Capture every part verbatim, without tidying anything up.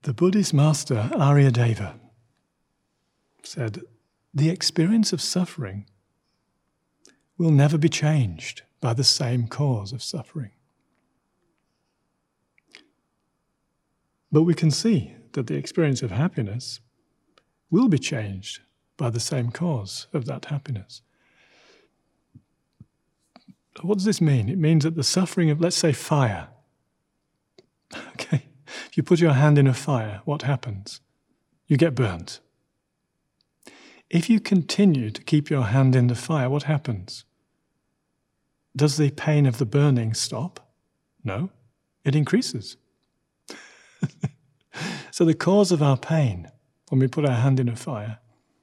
The Buddhist master Aryadeva said, "The experience of suffering will never be changed by the same cause of suffering." But we can see that the experience of happiness will be changed by the same cause of that happiness. What does this mean? It means that the suffering of, let's say, fire. Okay, if you put your hand in a fire, what happens? You get burnt. If you continue to keep your hand in the fire, what happens? Does the pain of the burning stop? No, it increases. So the cause of our pain, when we put our hand in a fire,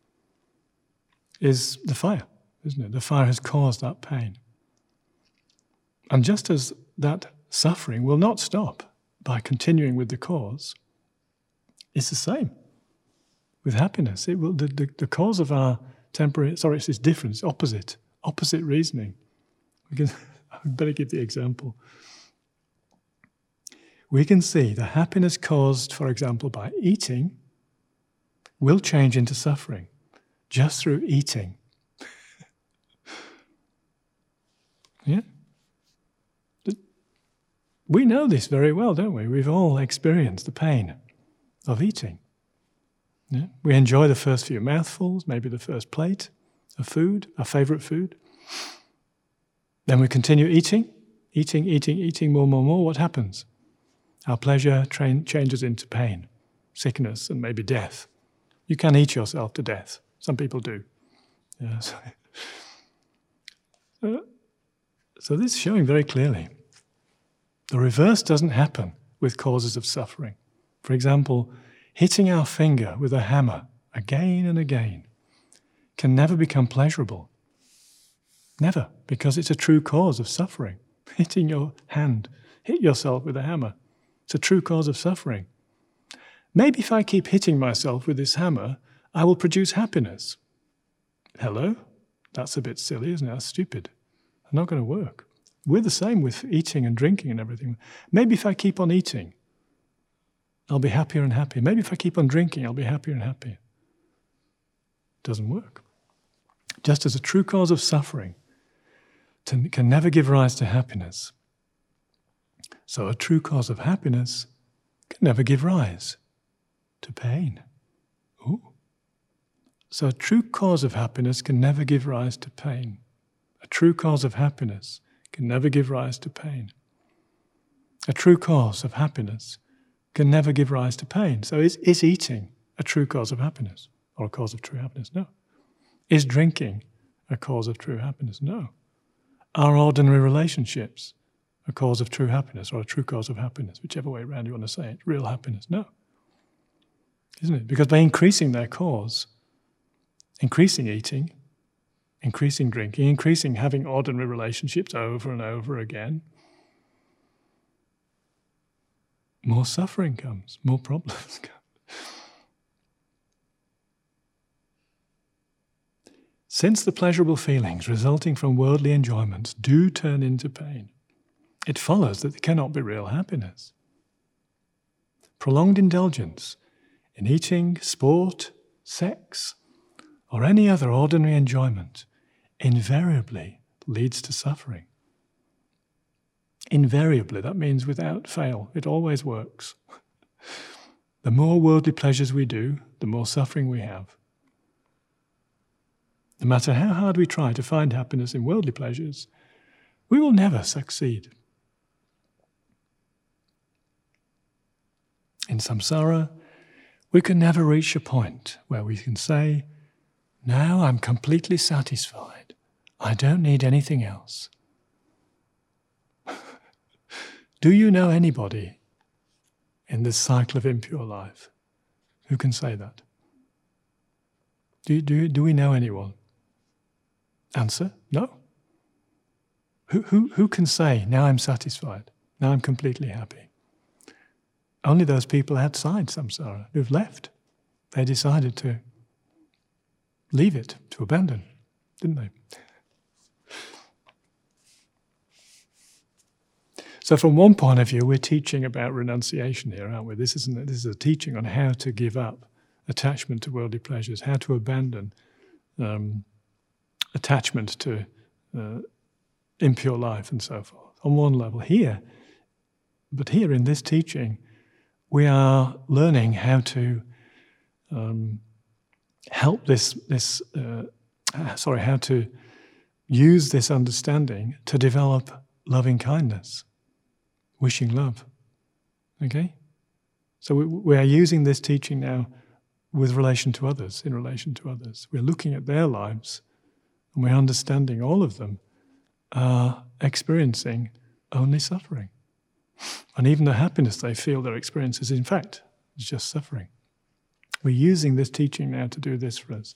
is the fire, isn't it? The fire has caused that pain. And just as that suffering will not stop by continuing with the cause, it's the same with happiness. It will, the, the, the cause of our temporary, sorry, it's different, it's opposite, opposite reasoning. We can, I better give the example. We can see the happiness caused, for example, by eating will change into suffering just through eating. Yeah? We know this very well, don't we? We've all experienced the pain of eating. Yeah? We enjoy the first few mouthfuls, maybe the first plate of food, our favorite food. Then we continue eating, eating, eating, eating more, more, more. What happens? Our pleasure train changes into pain, sickness, and maybe death. You can eat yourself to death. Some people do. Yeah, so, uh, so this is showing very clearly. The reverse doesn't happen with causes of suffering. For example, hitting our finger with a hammer again and again can never become pleasurable. Never, because it's a true cause of suffering. Hitting your hand, hit yourself with a hammer. It's a true cause of suffering. Maybe if I keep hitting myself with this hammer, I will produce happiness. Hello? That's a bit silly, isn't it? That's stupid. It's not going to work. We're the same with eating and drinking and everything. Maybe if I keep on eating, I'll be happier and happier. Maybe if I keep on drinking, I'll be happier and happier. It doesn't work. Just as a true cause of suffering can never give rise to happiness, so a true cause of happiness can never give rise to pain. Ooh. So a true cause of happiness can never give rise to pain. A true cause of happiness can never give rise to pain. A true cause of happiness can never give rise to pain. So is, is eating a true cause of happiness or a cause of true happiness? No. Is drinking a cause of true happiness? No. Are ordinary relationships a cause of true happiness or a true cause of happiness, whichever way around you want to say it, real happiness? No. Isn't it? Because by increasing their cause, increasing eating, increasing drinking, increasing having ordinary relationships over and over again, more suffering comes, more problems come. Since the pleasurable feelings resulting from worldly enjoyments do turn into pain, it follows that there cannot be real happiness. Prolonged indulgence in eating, sport, sex, or any other ordinary enjoyment invariably leads to suffering. Invariably, that means without fail. It always works. The more worldly pleasures we do, the more suffering we have. No matter how hard we try to find happiness in worldly pleasures, we will never succeed. In samsara, we can never reach a point where we can say, now I'm completely satisfied. I don't need anything else. Do you know anybody in this cycle of impure life who can say that? Do, do, do we know anyone? Answer, no. Who, who, who can say, now I'm satisfied, now I'm completely happy? Only those people outside samsara who've left. They decided to leave it, to abandon, didn't they? So from one point of view, we're teaching about renunciation here, aren't we? This isn't. This is a teaching on how to give up attachment to worldly pleasures, how to abandon um, attachment to uh, impure life and so forth. On one level here, but here in this teaching, we are learning how to um, help this, this uh, sorry, how to use this understanding to develop loving kindness, wishing love. Okay? So we, we are using this teaching now with relation to others, in relation to others. We're looking at their lives and we're understanding all of them are experiencing only suffering. And even the happiness they feel they're experiencing is in fact is just suffering. We're using this teaching now to do this for us.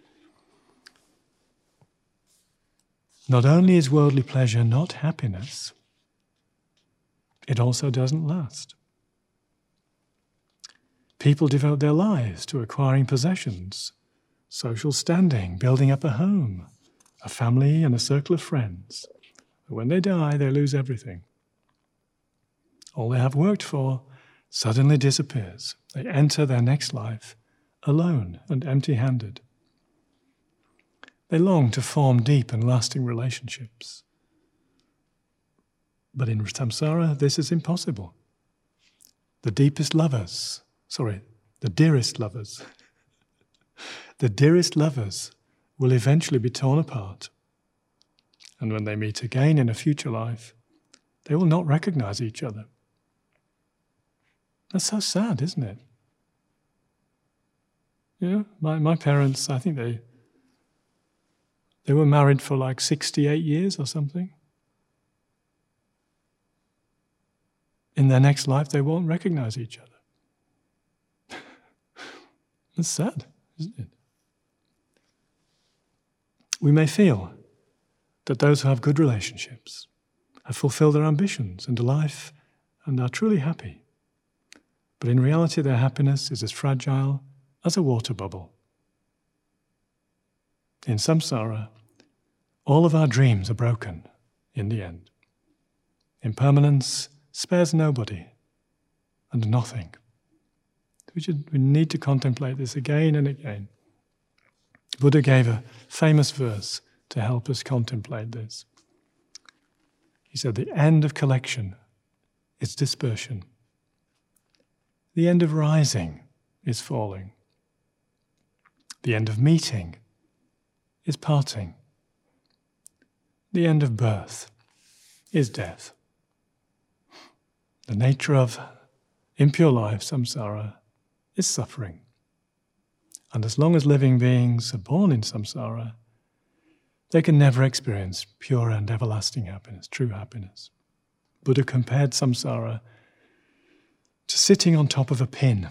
Not only is worldly pleasure not happiness, it also doesn't last. People devote their lives to acquiring possessions, social standing, building up a home, a family and a circle of friends. But when they die, they lose everything. All they have worked for suddenly disappears. They enter their next life alone and empty-handed. They long to form deep and lasting relationships. But in samsara, this is impossible. The deepest lovers, sorry, the dearest lovers, the dearest lovers will eventually be torn apart. And when they meet again in a future life, they will not recognize each other. That's so sad, isn't it? You know, my, my parents, I think they they were married for like sixty-eight years or something. In their next life, they won't recognize each other. That's sad, isn't it? We may feel that those who have good relationships have fulfilled their ambitions and life and are truly happy. But in reality, their happiness is as fragile as a water bubble. In samsara, all of our dreams are broken in the end. Impermanence spares nobody and nothing. We, should, we need to contemplate this again and again. Buddha gave a famous verse to help us contemplate this. He said, the end of collection is dispersion. The end of rising is falling. The end of meeting is parting. The end of birth is death. The nature of impure life, samsara, is suffering. And as long as living beings are born in samsara, they can never experience pure and everlasting happiness, true happiness. Buddha compared samsara to sitting on top of a pin.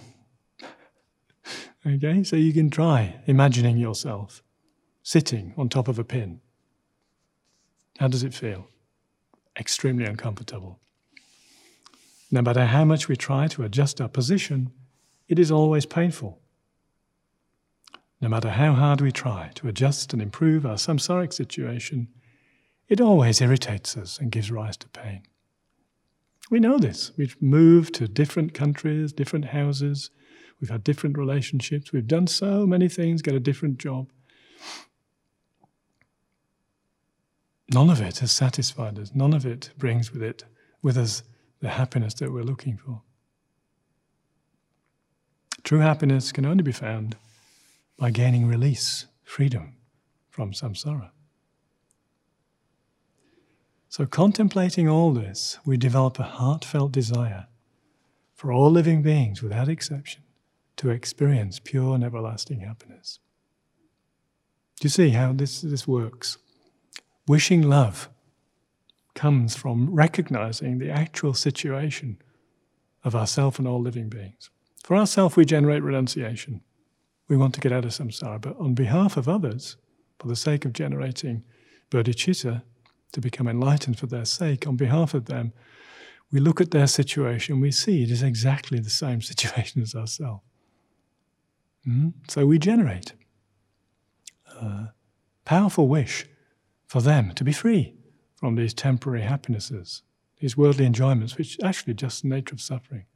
Okay, so you can try imagining yourself sitting on top of a pin. How does it feel? Extremely uncomfortable. No matter how much we try to adjust our position, it is always painful. No matter how hard we try to adjust and improve our samsaric situation, it always irritates us and gives rise to pain. We know this. We've moved to different countries, different houses. We've had different relationships. We've done so many things, got a different job. None of it has satisfied us. None of it brings with it, with us, the happiness that we're looking for. True happiness can only be found by gaining release, freedom from samsara. So contemplating all this, we develop a heartfelt desire for all living beings, without exception, to experience pure and everlasting happiness. Do you see how this, this works? Wishing love comes from recognizing the actual situation of ourself and all living beings. For ourself, we generate renunciation. We want to get out of samsara, but on behalf of others, for the sake of generating bodhicitta, to become enlightened for their sake, on behalf of them, we look at their situation, we see it is exactly the same situation as ourselves. Mm-hmm. So we generate a powerful wish for them to be free from these temporary happinesses, these worldly enjoyments, which are actually just the nature of suffering.